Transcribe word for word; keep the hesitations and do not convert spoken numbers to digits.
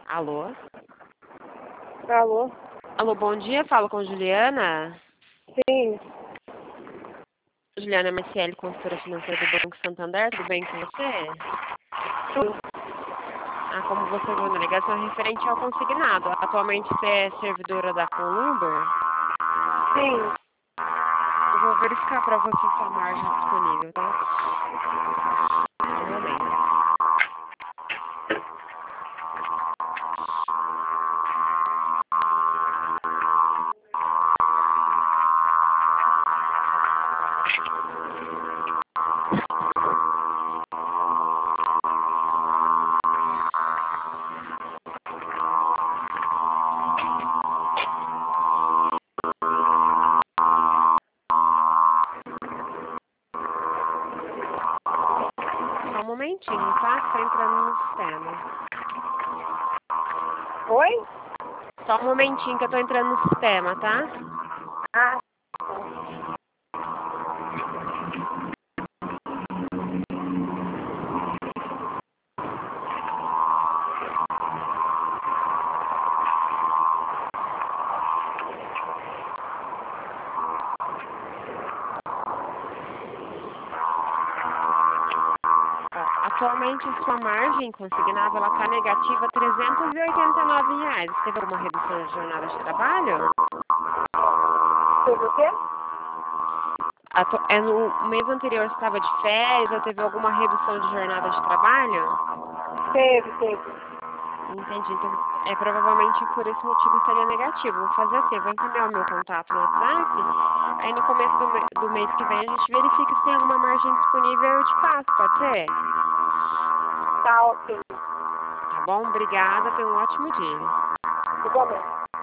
Alô? Alô? Alô, bom dia, falo com Juliana. Sim. Juliana M S L, consultora financeira do Banco Santander, tudo bem com você? Sim. Ah, como você viu na ligação referente ao consignado, atualmente você é servidora da Columber? Sim. Eu vou verificar para você sua margem disponível, tá? Só um momento. Só um momentinho, tá? Que tá entrando no sistema. Oi? Só um momentinho que eu tô entrando no sistema, tá? Ah, Ó, atualmente a sua margem consignada ela tá negativa trezentos e oitenta e nove reais. Você teve alguma redução de jornada de trabalho? teve o quê? Atu- é no mês anterior você estava de férias ou teve alguma redução de jornada de trabalho? Teve, teve. Entendi. Então, é provavelmente por esse motivo estaria negativo. Vou fazer assim, eu vou encaminhar o meu contato no WhatsApp. Aí no começo do, me- do mês que vem a gente verifica se tem alguma margem disponível e eu te passo, pode ser? Tá ok. Tá bom? Obrigada, tenha um ótimo dia. Igualmente.